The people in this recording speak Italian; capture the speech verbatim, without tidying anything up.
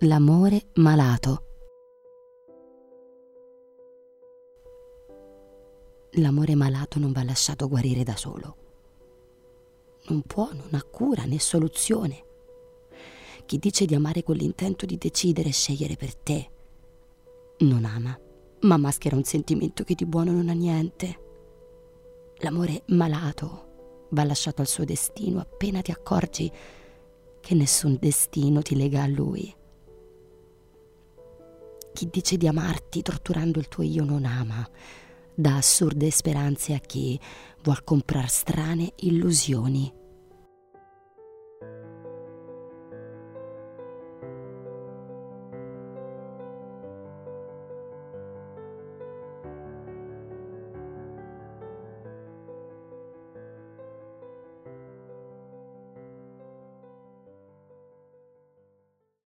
L'amore malato. L'amore malato non va lasciato guarire da solo. Non può, non ha cura né soluzione. Chi dice di amare con l'intento di decidere e scegliere per te non ama, ma maschera un sentimento che di buono non ha niente. L'amore malato va lasciato al suo destino appena ti accorgi che nessun destino ti lega a lui. Chi dice di amarti torturando il tuo io non ama, dà assurde speranze a chi vuol comprar strane illusioni.